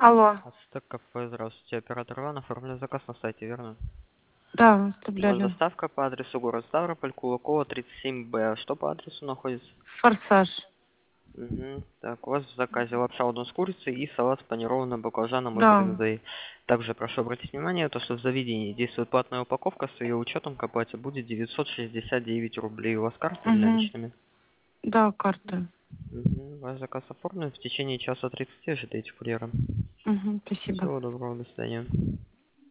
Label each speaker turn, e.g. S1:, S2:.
S1: Алло.
S2: Ацтек кафе, здравствуйте. Оператор Иван, оформлен заказ на сайте, верно?
S1: Да,
S2: У нас
S1: выставляли.
S2: доставка по адресу город Ставрополь, Кулакова, 37Б. Что по адресу находится?
S1: Форсаж.
S2: Угу. Так, у вас в заказе лапша удон с курицей и салат с панированным баклажаном и
S1: Да.
S2: брынзой. Также прошу обратить внимание, то, что в заведении действует платная упаковка, с ее учетом к оплате будет 969 рублей. У вас карта или
S1: Угу.
S2: наличными?
S1: Да, карта.
S2: Угу. Ваш заказ оформлен в течение часа 30 ожидайте курьера.
S1: Угу, спасибо.
S2: Всего доброго, до свидания.